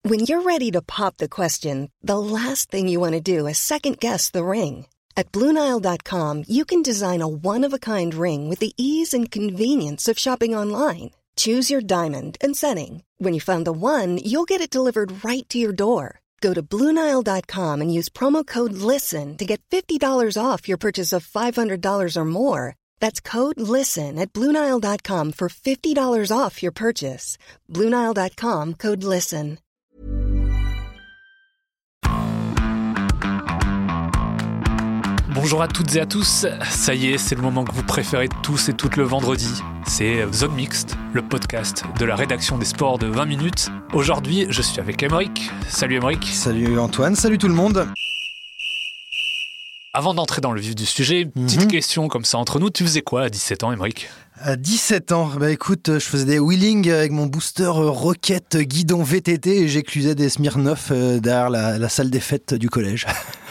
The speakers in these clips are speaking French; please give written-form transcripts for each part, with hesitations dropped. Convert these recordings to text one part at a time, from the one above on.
When you're ready to pop the question, the last thing you want to do is second-guess the ring. At BlueNile.com, you can design a one-of-a-kind ring with the ease and convenience of shopping online. Choose your diamond and setting. When you find the one, you'll get it delivered right to your door. Go to BlueNile.com and use promo code LISTEN to get $50 off your purchase of $500 or more. That's code LISTEN at BlueNile.com for $50 off your purchase. BlueNile.com, code LISTEN. Bonjour à toutes et à tous, ça y est, c'est le moment que vous préférez tous et toutes le vendredi. C'est Zone Mixte, le podcast de la rédaction des sports de 20 minutes. Aujourd'hui, je suis avec Aymeric. Salut Aymeric. Salut Antoine, salut tout le monde. Avant d'entrer dans le vif du sujet, petite question comme ça entre nous, tu faisais quoi à 17 ans Aymeric ? À 17 ans, écoute, je faisais des wheelings avec mon booster Rocket guidon VTT et j'éclusais des Smirnoff derrière la salle des fêtes du collège.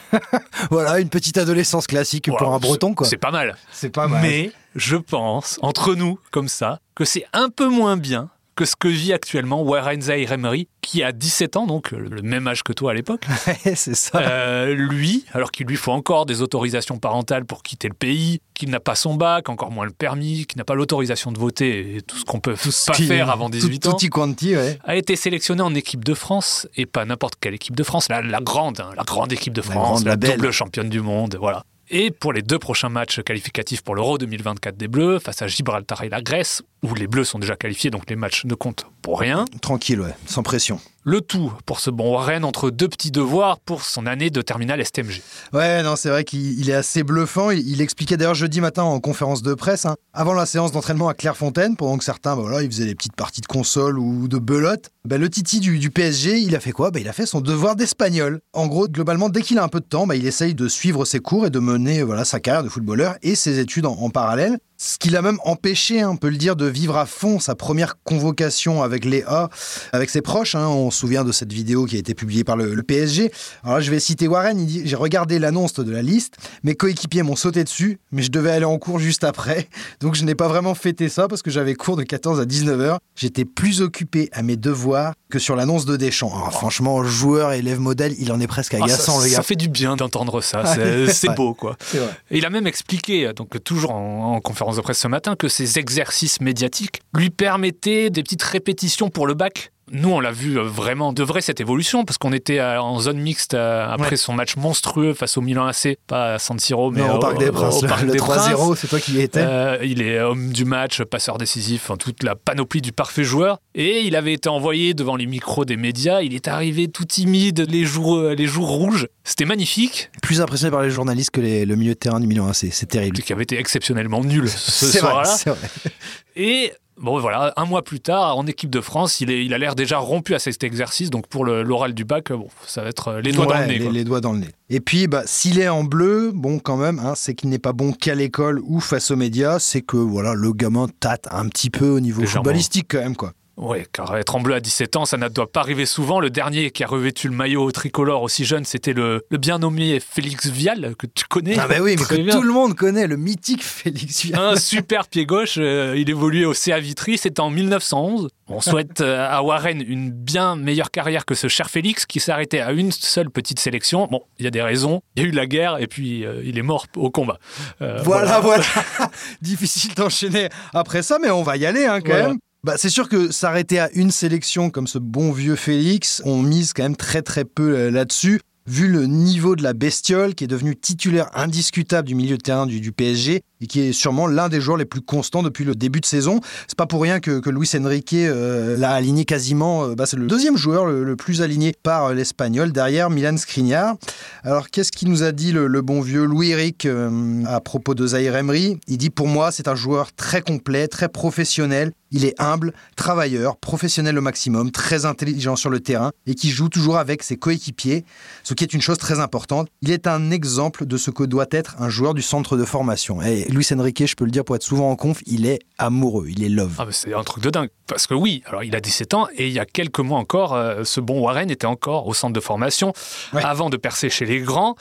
Voilà, une petite adolescence classique pour un breton, quoi. C'est pas mal. C'est pas mal. Mais je pense, entre nous, comme ça, que c'est un peu moins bien que ce que vit actuellement Warren Zaïre-Emery, qui a 17 ans, donc le même âge que toi à l'époque. Ouais, c'est ça. Lui, alors qu'il lui faut encore des autorisations parentales pour quitter le pays, qu'il n'a pas son bac, encore moins le permis, qu'il n'a pas l'autorisation de voter et tout ce qu'on peut pas faire avant 18 ans, tutti quanti, ouais. a été sélectionné en équipe de France, et pas n'importe quelle équipe de France, la grande équipe de France, la double championne du monde, voilà. Et pour les 2 prochains matchs qualificatifs pour l'Euro 2024 des Bleus, face à Gibraltar et la Grèce, où les Bleus sont déjà qualifiés, donc les matchs ne comptent pour rien. Tranquille, ouais, sans pression. Le tout pour ce bon Warren entre 2 petits devoirs pour son année de terminale STMG. Ouais, non, c'est vrai qu'il est assez bluffant. Il expliquait d'ailleurs jeudi matin en conférence de presse, avant la séance d'entraînement à Clairefontaine, pendant que certains, ils faisaient des petites parties de console ou de belote. Le Titi du PSG, il a fait quoi ? Il a fait son devoir d'espagnol. En gros, globalement, dès qu'il a un peu de temps, il essaye de suivre ses cours et de mener sa carrière de footballeur et ses études en parallèle. Ce qui l'a même empêché, on peut le dire, de vivre à fond sa première convocation avec les A, avec ses proches. On se souvient de cette vidéo qui a été publiée par le PSG. Alors là, je vais citer Warren, il dit « J'ai regardé l'annonce de la liste, mes coéquipiers m'ont sauté dessus, mais je devais aller en cours juste après. Donc je n'ai pas vraiment fêté ça parce que j'avais cours de 14 à 19h. J'étais plus occupé à mes devoirs que sur l'annonce de Deschamps. » Alors franchement, joueur et élève modèle, il en est presque agaçant, le gars. Ça fait du bien d'entendre ça, c'est beau, quoi. C'est vrai. Et il a même expliqué, donc toujours en conférence de presse ce matin, que ces exercices médiatiques lui permettaient des petites répétitions pour le bac. Nous, on l'a vu vraiment de vrai cette évolution, parce qu'on était en zone mixte après son match monstrueux face au Milan AC, pas à San Siro, mais au Parc des Princes. Le 3-0, c'est toi qui y étais. Il est homme du match, passeur décisif, toute la panoplie du parfait joueur. Et il avait été envoyé devant les micros des médias. Il est arrivé tout timide, les joues rouges. C'était magnifique. Plus impressionné par les journalistes que le milieu de terrain du Milan AC. C'est terrible. Qui avait été exceptionnellement nul ce soir-là. C'est vrai. Et... voilà, 1 mois plus tard, en équipe de France, il a l'air déjà rompu à cet exercice. Donc pour l'oral du bac, ça va être les doigts dans le nez. Les doigts dans le nez. Et puis, s'il est en bleu, quand même, c'est qu'il n'est pas bon qu'à l'école ou face aux médias. C'est que le gamin tâte un petit peu au niveau footballistique quand même, quoi. Ouais, car être en bleu à 17 ans, ça ne doit pas arriver souvent. Le dernier qui a revêtu le maillot tricolore aussi jeune, c'était le bien nommé Félix Vial, que tu connais. Ah oui, mais que tout le monde connaît, le mythique Félix Vial. Un super pied gauche, il évoluait au CA Vitry, c'était en 1911. On souhaite à Warren une bien meilleure carrière que ce cher Félix, qui s'est arrêté à une seule petite sélection. Bon, il y a des raisons, il y a eu la guerre, et puis il est mort au combat. Voilà. Difficile d'enchaîner après ça, mais on va y aller quand même. C'est sûr que s'arrêter à une sélection comme ce bon vieux Félix, on mise quand même très très peu là-dessus. Vu le niveau de la bestiole qui est devenu titulaire indiscutable du milieu de terrain du PSG et qui est sûrement l'un des joueurs les plus constants depuis le début de saison. C'est pas pour rien que Luis Enrique l'a aligné quasiment. C'est le 2e joueur le plus aligné par l'Espagnol, derrière Milan Skriniar. Alors qu'est-ce qu'il nous a dit le bon vieux Louis Eric à propos de Zaïre-Emery ? Il dit « Pour moi, c'est un joueur très complet, très professionnel. Il est humble, travailleur, professionnel au maximum, très intelligent sur le terrain et qui joue toujours avec ses coéquipiers, ce qui est une chose très importante. Il est un exemple de ce que doit être un joueur du centre de formation. » Et Luis Enrique, je peux le dire pour être souvent en conf, il est amoureux, il est love. Ah, mais c'est un truc de dingue. Parce que oui, alors il a 17 ans et il y a quelques mois encore, ce bon Warren était encore au centre de formation avant de percer chez les grands.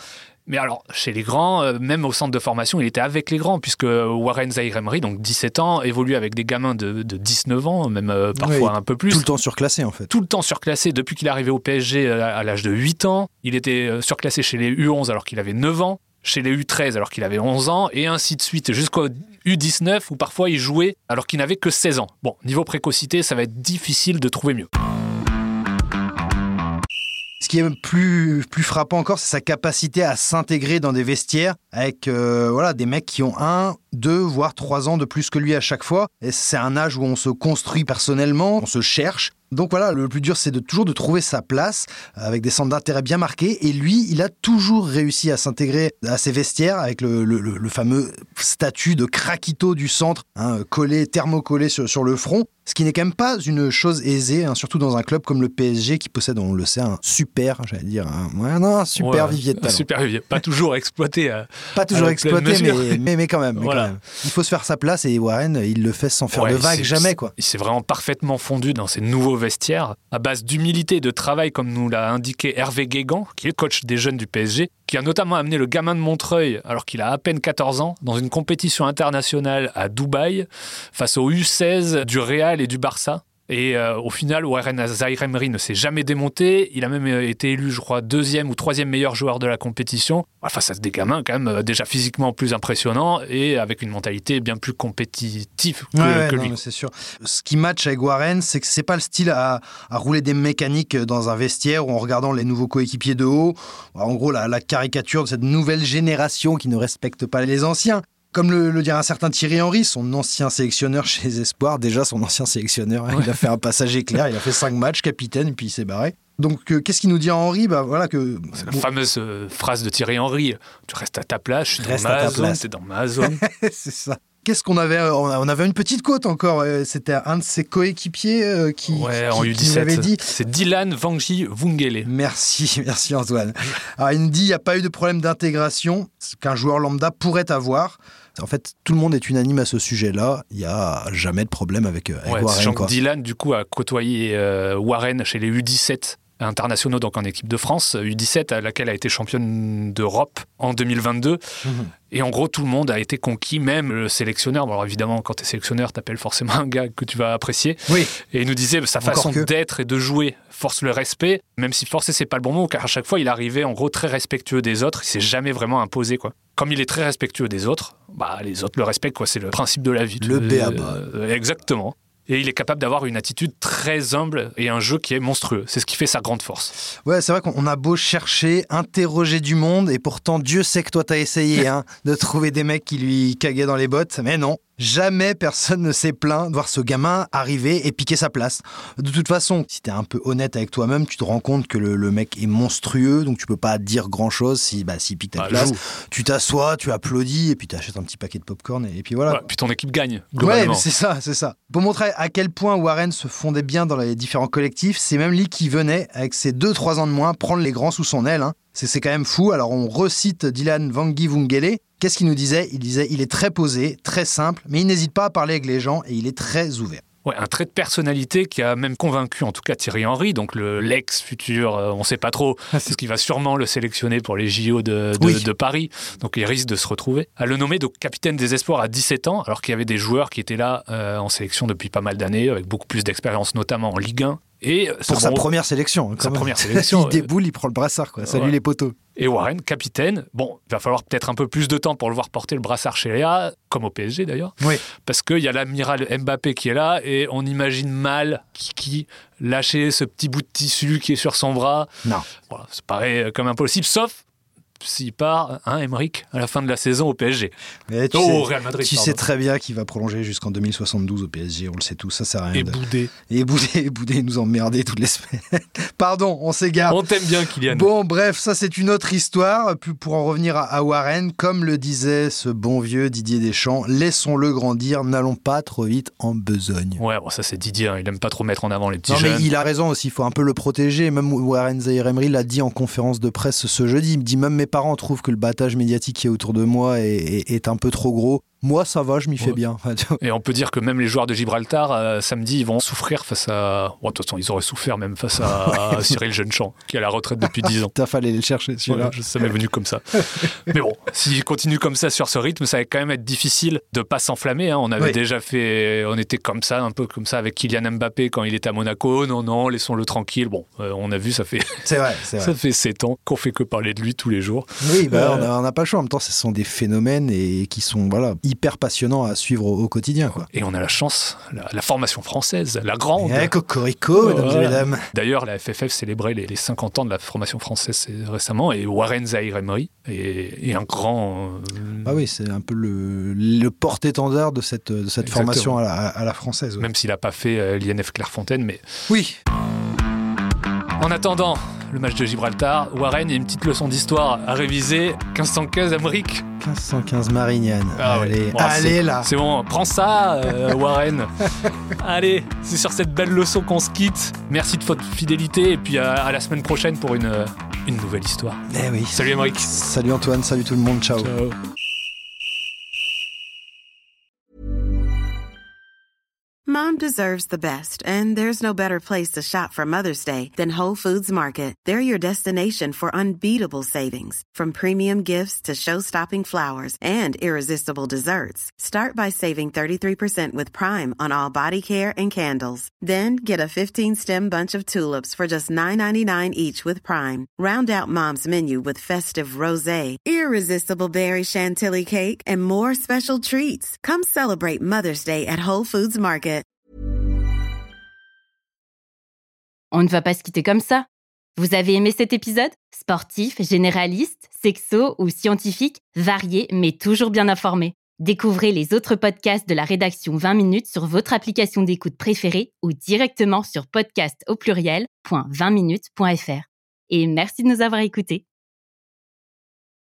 Mais alors, chez les grands, même au centre de formation, il était avec les grands, puisque Warren Zaïre-Emery, donc 17 ans, évolue avec des gamins de 19 ans, même parfois un peu plus. Tout le temps surclassé, en fait. Tout le temps surclassé. Depuis qu'il est arrivé au PSG à l'âge de 8 ans, il était surclassé chez les U11 alors qu'il avait 9 ans, chez les U13 alors qu'il avait 11 ans, et ainsi de suite, jusqu'au U19 où parfois il jouait alors qu'il n'avait que 16 ans. Bon, niveau précocité, ça va être difficile de trouver mieux. Ce qui est plus frappant encore, c'est sa capacité à s'intégrer dans des vestiaires avec des mecs qui ont 1, 2, voire 3 ans de plus que lui à chaque fois. Et c'est un âge où on se construit personnellement, on se cherche. Donc voilà, le plus dur, c'est toujours de trouver sa place avec des centres d'intérêt bien marqués. Et lui, il a toujours réussi à s'intégrer à ces vestiaires avec le fameux statut de craquito du centre, thermocollé sur le front. Ce qui n'est quand même pas une chose aisée, surtout dans un club comme le PSG qui possède, on le sait, un super vivier de talent. Super vivier, pas toujours exploité. Pas toujours exploité, mais quand même. Il faut se faire sa place et Warren, il le fait sans faire de vagues, jamais, quoi. Il s'est vraiment parfaitement fondu dans ces nouveaux vestiaires à base d'humilité et de travail, comme nous l'a indiqué Hervé Guégan, qui est coach des jeunes du PSG, qui a notamment amené le gamin de Montreuil, alors qu'il a à peine 14 ans, dans une compétition internationale à Dubaï, face aux U16 du Real et du Barça. Et au final, Warren Zaïre-Emery ne s'est jamais démonté. Il a même été élu, je crois, 2e ou 3e meilleur joueur de la compétition. Face à des gamins, quand même, déjà physiquement plus impressionnants et avec une mentalité bien plus compétitive que lui. Non, c'est sûr. Ce qui match avec Warren, c'est que c'est pas le style à rouler des mécaniques dans un vestiaire ou en regardant les nouveaux coéquipiers de haut. En gros, la caricature de cette nouvelle génération qui ne respecte pas les anciens. Comme le dirait un certain Thierry Henry, son ancien sélectionneur chez les Espoirs, déjà son ancien sélectionneur, il a fait un passage éclair, il a fait 5 matchs, capitaine, et puis il s'est barré. Donc, qu'est-ce qu'il nous dit Henry ? C'est la fameuse phrase de Thierry Henry, tu restes à ta place, je suis dans ma zone, t'es dans ma zone. C'est ça. Qu'est-ce qu'on avait ? On avait une petite côte encore. C'était un de ses coéquipiers qui l'avait dit. C'est Dylan Vangji Vungele. Merci Antoine. Alors, il nous dit qu'il n'y a pas eu de problème d'intégration qu'un joueur lambda pourrait avoir. En fait, tout le monde est unanime à ce sujet-là. Il n'y a jamais de problème avec Warren. Dylan, du coup, a côtoyé Warren chez les U17 internationaux, donc en équipe de France, U17, à laquelle a été championne d'Europe en 2022. Et en gros, tout le monde a été conquis, même le sélectionneur. Bon, alors évidemment, quand tu es sélectionneur, tu appelles forcément un gars que tu vas apprécier. Oui. Et il nous disait sa façon d'être et de jouer force le respect, même si forcer, c'est pas le bon mot, car à chaque fois, il arrivait en gros très respectueux des autres. Il s'est jamais vraiment imposé, quoi. Comme il est très respectueux des autres, les autres le respectent, quoi. C'est le principe de la vie. Le b.a.-ba. Exactement. Et il est capable d'avoir une attitude très humble et un jeu qui est monstrueux. C'est ce qui fait sa grande force. Ouais, c'est vrai qu'on a beau chercher, interroger du monde, et pourtant Dieu sait que toi t'as essayé de trouver des mecs qui lui cagaient dans les bottes, mais non. Jamais personne ne s'est plaint de voir ce gamin arriver et piquer sa place. De toute façon, si t'es un peu honnête avec toi-même, tu te rends compte que le mec est monstrueux, donc tu peux pas dire grand-chose s'il pique ta place. Tu t'assois, tu applaudis, et puis t'achètes un petit paquet de popcorn, et puis voilà. Ouais, puis ton équipe gagne, globalement. Ouais, c'est ça. Pour montrer à quel point Warren se fondait bien dans les différents collectifs, c'est même lui qui venait, avec ses 2-3 ans de moins, prendre les grands sous son aile. C'est quand même fou. Alors on recite Dylan Vangji Vungele. Qu'est-ce qu'il nous disait ? Il disait il est très posé, très simple, mais il n'hésite pas à parler avec les gens et il est très ouvert. Ouais, un trait de personnalité qui a même convaincu en tout cas Thierry Henry, donc l'ex-futur, on ne sait pas trop, parce qu'il va sûrement le sélectionner pour les JO de Paris, donc il risque de se retrouver, à le nommer donc capitaine des espoirs à 17 ans, alors qu'il y avait des joueurs qui étaient là en sélection depuis pas mal d'années, avec beaucoup plus d'expérience, notamment en Ligue 1. Et pour sa première sélection. Il déboule, il prend le brassard, quoi. Salut les poteaux. Et Warren, capitaine, il va falloir peut-être un peu plus de temps pour le voir porter le brassard chez Léa, comme au PSG d'ailleurs. Oui. Parce qu'il y a l'amiral Mbappé qui est là et on imagine mal Kiki lâcher ce petit bout de tissu qui est sur son bras. Non. Voilà, ça paraît comme impossible, sauf s'il part, Emerick, à la fin de la saison au PSG. Au Real Madrid. Tu sais très bien qu'il va prolonger jusqu'en 2072 au PSG, on le sait tous, ça sert à rien. Et Boudé nous emmerder toutes les semaines. Pardon, on s'égare. On t'aime bien, Kylian. Bon, bref, ça c'est une autre histoire. Pour en revenir à Warren, comme le disait ce bon vieux Didier Deschamps, laissons-le grandir, n'allons pas trop vite en besogne. Ouais, ça c'est Didier, il aime pas trop mettre en avant les petits jeunes. Non mais il a raison aussi, il faut un peu le protéger. Même Warren Zaïre-Emery l'a dit en conférence de presse ce jeudi, il me dit même mes parents trouvent que le battage médiatique qui est autour de moi est un peu trop gros. Moi, ça va, je m'y fais bien. Et on peut dire que même les joueurs de Gibraltar, samedi, ils vont souffrir face à... Bon, de toute façon, ils auraient souffert même face à Cyril Jeunechamp, qui est à la retraite depuis 10 ans. T'as fallu le chercher, celui-là. Ça m'est venu comme ça. Mais bon, s'il continue comme ça sur ce rythme, ça va quand même être difficile de pas s'enflammer. On avait déjà fait... On était comme ça, un peu comme ça, avec Kylian Mbappé quand il était à Monaco. Non, laissons-le tranquille. Bon, on a vu, ça fait... C'est vrai. Ça fait 7 ans qu'on fait que parler de lui tous les jours. Oui, on n'a pas le choix. En même temps, ce sont des phénomènes et qui sont hyper passionnants à suivre au quotidien. Quoi. Et on a la chance, la formation française, la grande. Cocorico, mesdames et mesdames. D'ailleurs, la FFF célébrait les 50 ans de la formation française récemment, et Warren Zaïre-Emery est un grand... Ah oui, c'est un peu le porte-étendard de cette formation à la française. Ouais. Même s'il n'a pas fait l'INF Clairefontaine, mais... Oui. En attendant le match de Gibraltar, Warren, il y a une petite leçon d'histoire à réviser. 1515 Amérique. 1515 Marignane. Allez, bon, allez là. C'est bon, prends ça, Warren. Allez, c'est sur cette belle leçon qu'on se quitte. Merci de votre fidélité et puis à la semaine prochaine pour une nouvelle histoire. Eh oui. Salut Amérique. Salut Antoine, salut tout le monde, ciao. Mom deserves the best, and there's no better place to shop for Mother's Day than Whole Foods Market. They're your destination for unbeatable savings, from premium gifts to show-stopping flowers and irresistible desserts. Start by saving 33% with Prime on all body care and candles. Then get a 15-stem bunch of tulips for just $9.99 each with Prime. Round out Mom's menu with festive rosé, irresistible berry chantilly cake, and more special treats. Come celebrate Mother's Day at Whole Foods Market. On ne va pas se quitter comme ça. Vous avez aimé cet épisode ? Sportif, généraliste, sexo ou scientifique, varié mais toujours bien informé. Découvrez les autres podcasts de la rédaction 20 minutes sur votre application d'écoute préférée ou directement sur podcast@20minutes.fr. Et merci de nous avoir écoutés.